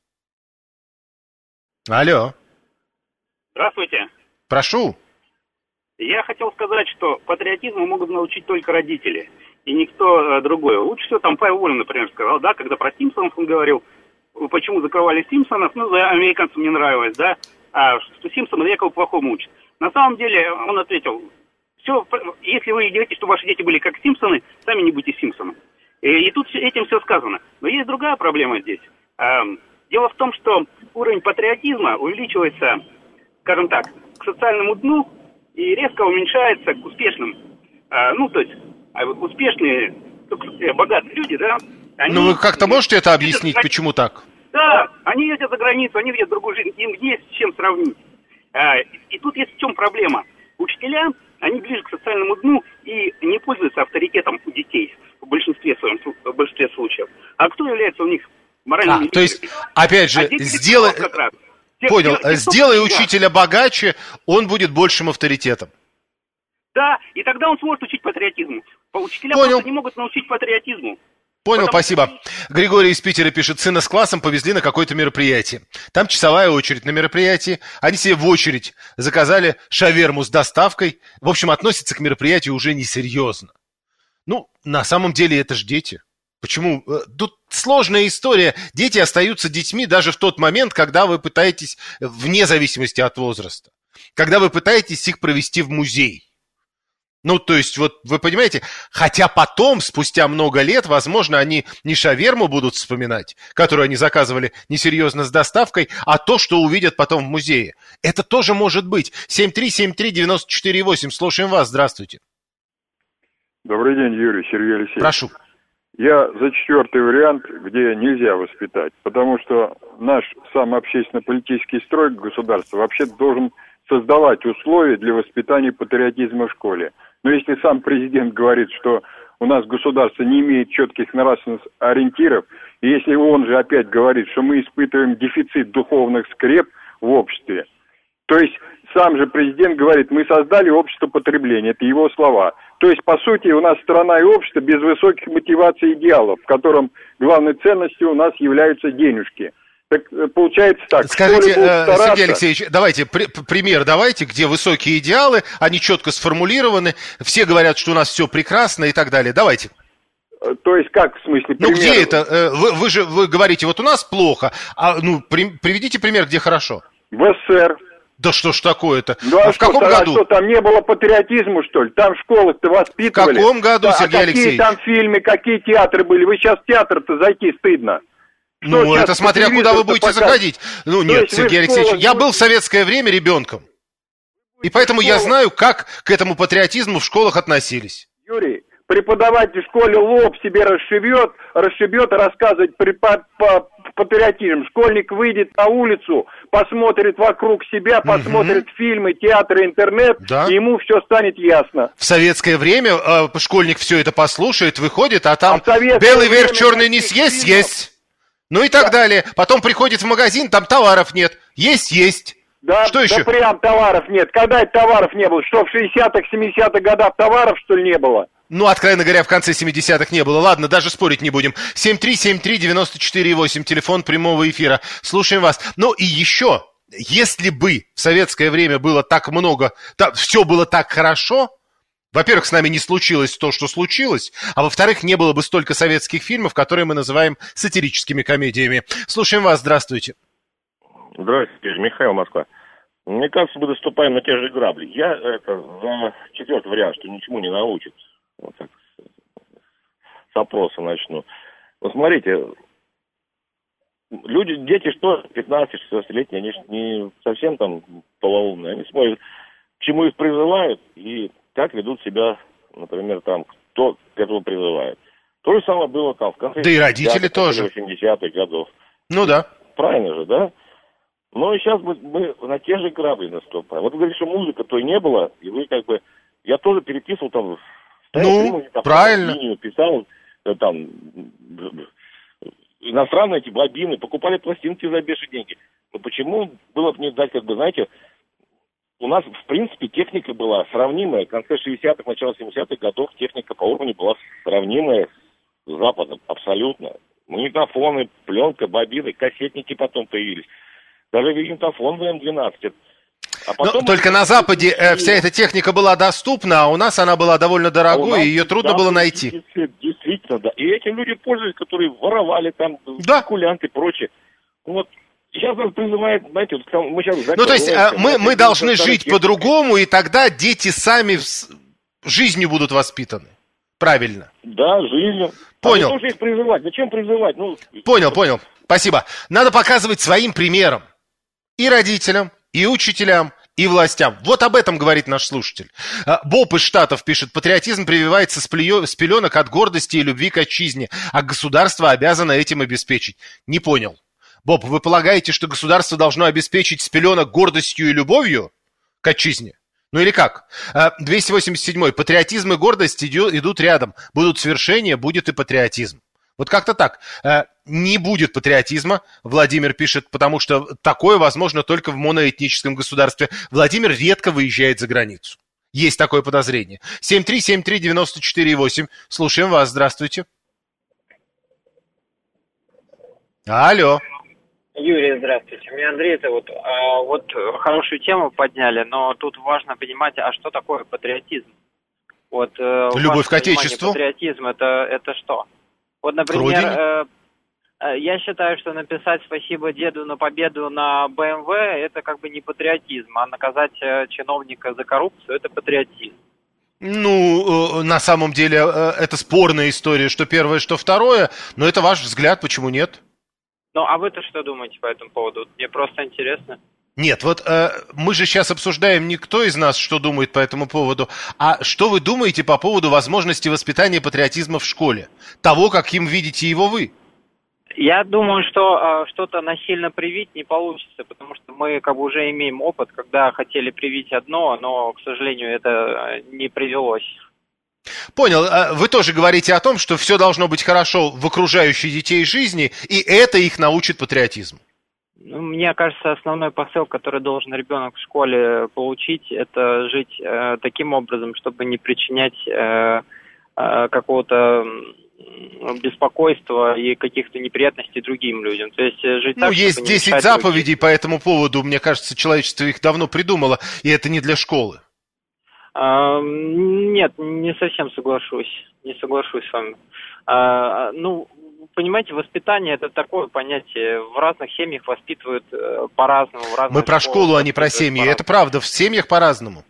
Алло. Здравствуйте. Прошу. Я хотел сказать, что патриотизму могут научить только родители, и никто э, другой. Лучше всего там Павел Волин, например, сказал, да, когда про Симпсонов он говорил, почему закрывали Симпсонов, ну, за американцам не нравилось, да, а что Симпсоны якобы плохому учат. На самом деле, он ответил... Все, если вы идете, чтобы ваши дети были как Симпсоны, сами не будьте Симпсоном. И, и тут этим все сказано. Но есть другая проблема здесь. Дело в том, что уровень патриотизма увеличивается, скажем так, к социальному дну и резко уменьшается к успешным. Ну, то есть, успешные, богатые люди, да. Они, ну, вы как-то можете это объяснить, это, почему так? Да, они ездят за границу, они видят другую жизнь, им есть с чем сравнить. И тут есть в чем проблема. Учителя, они ближе к социальному дну и не пользуются авторитетом у детей в большинстве, своем, в большинстве случаев. А кто является у них моральными лидерами? А, то есть, опять же, а сделай... Понял, те, те, сделай учителя богаче, он будет большим авторитетом. Да, и тогда он сможет учить патриотизму. Учителя Понял. Просто не могут научить патриотизму. Понял, Потому спасибо. что... Григорий из Питера пишет, сына с классом повезли на какое-то мероприятие. Там часовая очередь на мероприятии. Они себе в очередь заказали шаверму с доставкой. В общем, относятся к мероприятию уже несерьезно. Ну, на самом деле это ж дети. Почему? Тут сложная история. Дети остаются детьми даже в тот момент, когда вы пытаетесь, вне зависимости от возраста, когда вы пытаетесь их провести в музей. Ну, то есть, вот, вы понимаете, хотя потом, спустя много лет, возможно, они не шаверму будут вспоминать, которую они заказывали несерьезно с доставкой, а то, что увидят потом в музее. Это тоже может быть. семь три семь три девять четыре восемь. Слушаем вас. Здравствуйте. Добрый день, Юрий, Сергей Алексеевич. Прошу. Я за четвертый вариант, где нельзя воспитать, потому что наш самый общественно-политический строй государства вообще должен создавать условия для воспитания патриотизма в школе. Но если сам президент говорит, что у нас государство не имеет четких нравственных ориентиров, и если он же опять говорит, что мы испытываем дефицит духовных скреп в обществе, то есть сам же президент говорит, мы создали общество потребления, это его слова. То есть, по сути, у нас страна и общество без высоких мотиваций и идеалов, в котором главной ценностью у нас являются денежки. Так получается так. Скажите, Сергей Алексеевич, давайте при, пример давайте, где высокие идеалы, они четко сформулированы, все говорят, что у нас все прекрасно и так далее. Давайте. То есть как, в смысле, пример? Ну где это? Вы, вы же вы говорите, вот у нас плохо, а ну при, приведите пример, где хорошо. В СССР. Да что ж такое-то? Ну, а, а в каком что, году? А что, там не было патриотизма, что ли? Там в школах-то воспитывали. В каком году, да, Сергей а Алексеевич? Какие там фильмы, какие театры были? Вы сейчас в театр-то зайти стыдно. Что ну, это смотря куда вы будете показать? Заходить. Ну, То нет, Сергей Алексеевич, школах... я был в советское время ребенком. И поэтому я знаю, как к этому патриотизму в школах относились. Юрий, преподаватель в школе лоб себе расшибет, расшибет и рассказывает, при, по, по, патриотизм. Школьник выйдет на улицу, посмотрит вокруг себя, посмотрит угу. фильмы, театры, интернет, да. и ему все станет ясно. В советское время э, школьник все это послушает, выходит, а там а белый верх, черный низ есть, фильмов. есть. Ну и так да. далее. Потом приходит в магазин, там товаров нет. Есть, есть. Да, что да еще? прям товаров нет. Когда это товаров не было? Что, в шестидесятых, семидесятых годах товаров, что ли, не было? Ну, откровенно говоря, в конце семидесятых не было. Ладно, даже спорить не будем. семь три семь три девять четыре восемь, телефон прямого эфира. Слушаем вас. Ну и еще, если бы в советское время было так много, да, все было так хорошо, во-первых, с нами не случилось то, что случилось, а во-вторых, не было бы столько советских фильмов, которые мы называем сатирическими комедиями. Слушаем вас, здравствуйте. Здравствуйте, Михаил, Москва. Мне кажется, мы доступаем на те же грабли. Я это за четвертый вариант, что ничему не научит. Вот так с опроса начну. Вот смотрите, люди, дети что, пятнадцать-шестнадцатилетние, они не совсем там полоумные. Они смотрят, к чему их призывают и как ведут себя, например, там, кто к этому призывает. То же самое было там в конце да и родители тоже. восьмидесятых годов. Ну да. Правильно же, да? Но сейчас мы, мы на те же грабли наступаем. Вот вы говорите, что музыка той не было, и вы как бы... Я тоже переписывал там... Ну, фильмы, там, правильно. Линию, писал там... Иностранные эти бобины, покупали пластинки за бешеные деньги. Но почему было бы не дать, как бы, знаете... У нас, в принципе, техника была сравнимая. В конце шестидесятых, начало семидесятых годов техника по уровню была сравнимая с Западом. Абсолютно. Магнитофоны, пленка, бобины, кассетники потом появились. Даже магнитофон в эм двенадцать. А потом... Только на Западе э, вся эта техника была доступна, а у нас она была довольно дорогой, а и ее трудно было найти. Действительно, да. И этим люди пользовались, которые воровали там, да. спекулянты и прочее. Вот. Сейчас нас призывает, знаете, вот мы сейчас... Ну, то есть а, мы, мы должны жить по-другому, и тогда дети сами жизнью будут воспитаны. Правильно. Да, жизнью. Понял. А зачем их призывать? Зачем призывать? Ну... Понял, понял. Спасибо. Надо показывать своим примером. И родителям, и учителям, и властям. Вот об этом говорит наш слушатель. Боб из Штатов пишет: патриотизм прививается с пеленок от гордости и любви к отчизне, а государство обязано этим обеспечить. Не понял. Боб, вы полагаете, что государство должно обеспечить с пеленок гордостью и любовью к отчизне? Ну или как? двести восемьдесят семь. Патриотизм и гордость идут рядом. Будут свершения, будет и патриотизм. Вот как-то так. Не будет патриотизма, Владимир пишет, потому что такое возможно только в моноэтническом государстве. Владимир редко выезжает за границу. Есть такое подозрение. семь три семь три девять четыре восемь. Слушаем вас. Здравствуйте. Алло. Юрий, здравствуйте. Меня Андрей, это вот, а, вот хорошую тему подняли, но тут важно понимать, а что такое патриотизм? Вот, э, любовь к отечеству. Патриотизм это, это что? Вот, например, э, э, я считаю, что написать спасибо деду на победу на бэ эм вэ это как бы не патриотизм, а наказать э, чиновника за коррупцию это патриотизм. Ну, э, на самом деле, э, это спорная история, что первое, что второе, но это ваш взгляд, почему нет? Ну, а вы-то что думаете по этому поводу? Мне просто интересно. Нет, вот э, мы же сейчас обсуждаем не кто из нас что думает по этому поводу, а что вы думаете по поводу возможности воспитания патриотизма в школе? Того, каким видите его вы? Я думаю, что э, что-то насильно привить не получится, потому что мы как бы уже имеем опыт, когда хотели привить одно, но, к сожалению, это не привелось. Понял. Вы тоже говорите о том, что все должно быть хорошо в окружающей детей жизни, и это их научит патриотизму. Ну, мне кажется, основной посыл, который должен ребенок в школе получить, это жить э, таким образом, чтобы не причинять э, э, какого-то беспокойства и каких-то неприятностей другим людям. То есть жить ну, так, есть десять заповедей другим. По этому поводу, мне кажется, человечество их давно придумало, и это не для школы. А, нет, не совсем соглашусь. Не соглашусь с вами. А, ну, понимаете, воспитание это такое понятие. В разных семьях воспитывают э, по-разному. В разных Мы про школу, а не про семьи. Это правда, в семьях по-разному.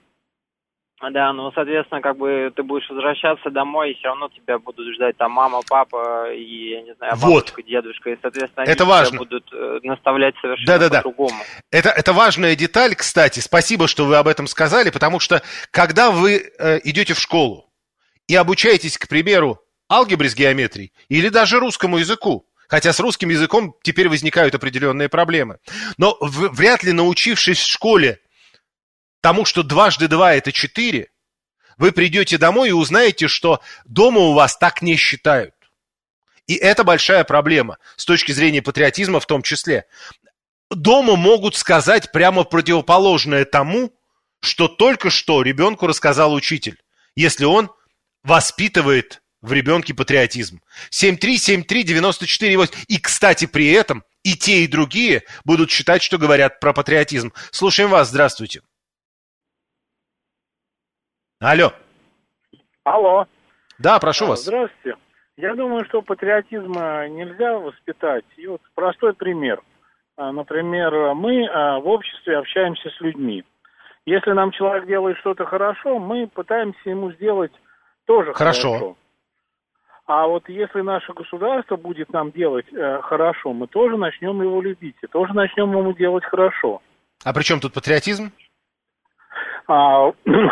Да, ну, соответственно, как бы ты будешь возвращаться домой, и все равно тебя будут ждать там мама, папа и, я не знаю, бабушка, вот. Дедушка. И, соответственно, они это важно. тебя будут э, наставлять совершенно Да-да-да. по-другому. Это, это важная деталь, кстати. Спасибо, что вы об этом сказали, потому что, когда вы э, идете в школу и обучаетесь, к примеру, алгебре с геометрией или даже русскому языку, Хотя с русским языком теперь возникают определенные проблемы. Но в, вряд ли, научившись в школе тому, что дважды два – это четыре, вы придете домой и узнаете, что дома у вас так не считают. И это большая проблема, с точки зрения патриотизма в том числе. Дома могут сказать прямо противоположное тому, что только что ребенку рассказал учитель, если он воспитывает в ребенке патриотизм. семь три семь три девяносто четыре восемь. И, кстати, при этом и те, и другие будут считать, что говорят про патриотизм. Слушаем вас, здравствуйте. Алло. Алло. Да, прошу вас. Здравствуйте. Я думаю, что патриотизм нельзя воспитать. И вот простой пример. Например, мы в обществе общаемся с людьми. Если нам человек делает что-то хорошо, мы пытаемся ему сделать тоже хорошо. хорошо. А вот если наше государство будет нам делать э, хорошо, мы тоже начнем его любить и тоже начнем ему делать хорошо. А при чем тут патриотизм? А,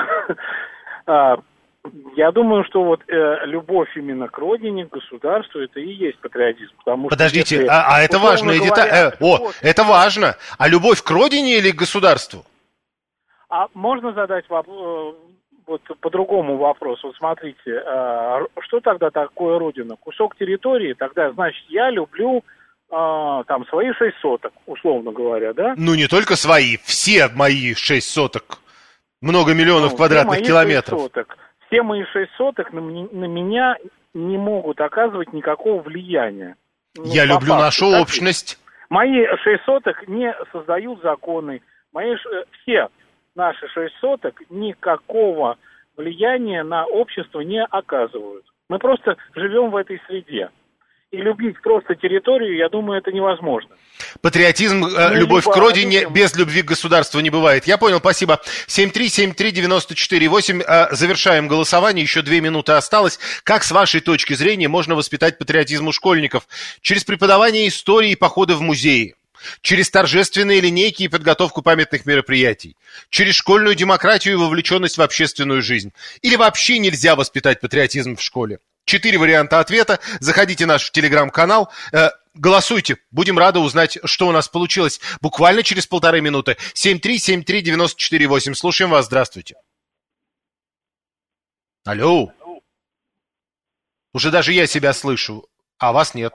а, я думаю, что вот э, любовь именно к родине, к государству, это и есть патриотизм. Потому Подождите, что если, а, а это важная деталь. Э, о, любовь... это важно. А любовь к родине или к государству? А можно задать вопрос, вот по-другому вопрос? Вот смотрите, а, что тогда такое родина? Кусок территории, тогда, значит, я люблю а, там свои шесть соток, условно говоря, да? Ну, не только свои, все мои шесть соток. Много миллионов ну, квадратных все километров. Соток, все мои шесть соток на, на меня не могут оказывать никакого влияния. Ну, я люблю факту, нашу так, общность. Мои шесть соток не создают законы. Мои все наши шесть соток никакого влияния на общество не оказывают. Мы просто живем в этой среде. И любить просто территорию, я думаю, это невозможно. Патриотизм, э, любовь к родине любим. Без любви к государству не бывает. Я понял, спасибо. семь три семь три девяносто четыре восемь. Э, завершаем голосование, еще две минуты осталось. Как с вашей точки зрения можно воспитать патриотизм у школьников? Через преподавание истории и походы в музеи. Через торжественные линейки и подготовку памятных мероприятий. Через школьную демократию и вовлеченность в общественную жизнь. Или вообще нельзя воспитать патриотизм в школе? Четыре варианта ответа. Заходите в наш телеграм-канал. Э, голосуйте. Будем рады узнать, что у нас получилось. Буквально через полторы минуты. семь три семь три девяносто четыре восемь. Слушаем вас. Здравствуйте. Алло. Уже даже я себя слышу, а вас нет.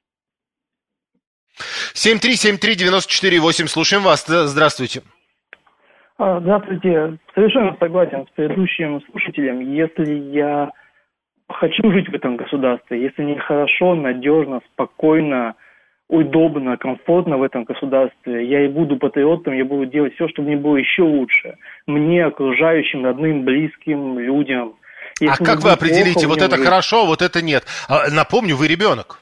семь три семь три девяносто четыре восемь. Слушаем вас. Здравствуйте. Здравствуйте. Совершенно согласен с предыдущим слушателем. Если я хочу жить в этом государстве, если мне хорошо, надежно, спокойно, удобно, комфортно в этом государстве, я и буду патриотом, я буду делать все, чтобы мне было еще лучше. Мне, окружающим, родным, близким, людям. Если а как вы определите, вот это жить? Хорошо, вот это нет? Напомню, вы ребенок.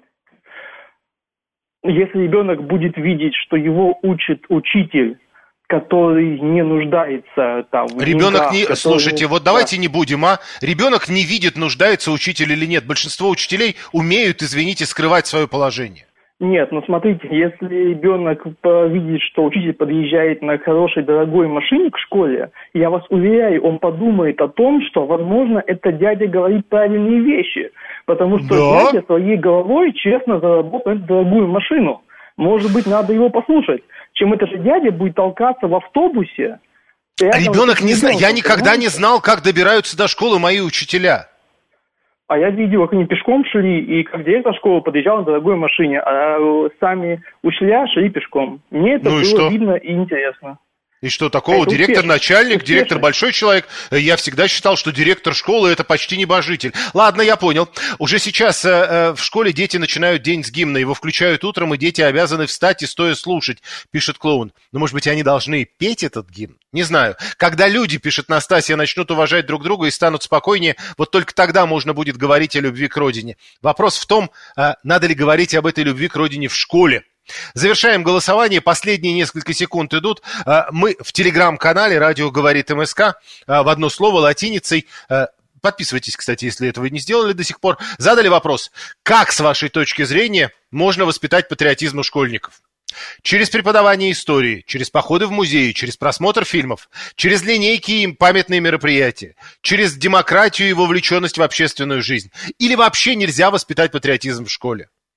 Если ребенок будет видеть, что его учит учитель, который не нуждается там в Ребенок деньгах, не... который... Слушайте, вот давайте да. не будем, а? Ребенок не видит, нуждается учитель или нет. Большинство учителей умеют, извините, скрывать свое положение. Нет, ну смотрите, если ребенок видит, что учитель подъезжает на хорошей, дорогой машине к школе, я вас уверяю, он подумает о том, что, возможно, этот дядя говорит правильные вещи. Потому что да? дядя своей головой честно заработал эту дорогую машину. Может быть, надо его послушать. Чем этот же дядя будет толкаться в автобусе. А ребенок не знает. Я никогда не знал, как добираются до школы мои учителя. А я видел, как они пешком шли, и как директор школы подъезжал на дорогой машине, а сами учителя шли пешком. Мне это ну было что? видно и интересно. И что такого? Это директор успешно. Начальник, успешно. Директор большой человек. Я всегда считал, что директор школы это почти небожитель. Ладно, я понял. Уже сейчас э, э, в школе дети начинают день с гимна. Его включают утром, и дети обязаны встать и стоя слушать, пишет клоун. Но, может быть, они должны петь этот гимн? Не знаю. Когда люди, пишет Настасья, начнут уважать друг друга и станут спокойнее, вот только тогда можно будет говорить о любви к родине. Вопрос в том, э, надо ли говорить об этой любви к родине в школе. Завершаем голосование. Последние несколько секунд идут. Мы в телеграм-канале «Радио говорит МСК» в одно слово латиницей. Подписывайтесь, кстати, если этого не сделали до сих пор. Задали вопрос. Как, с вашей точки зрения, можно воспитать патриотизм у школьников? Через преподавание истории, через походы в музеи, через просмотр фильмов, через линейки и памятные мероприятия, через демократию и вовлеченность в общественную жизнь. Или вообще нельзя воспитать патриотизм в школе?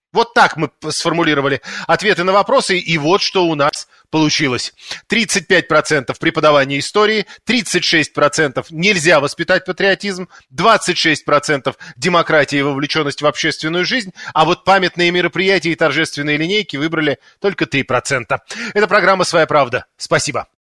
Вот так мы сформулировали ответы на вопросы, и вот что у нас получилось. тридцать пять процентов преподавание истории, тридцать шесть процентов нельзя воспитать патриотизм, двадцать шесть процентов демократия и вовлеченность в общественную жизнь, а вот памятные мероприятия и торжественные линейки выбрали только три процента. Это программа «Своя правда». Спасибо.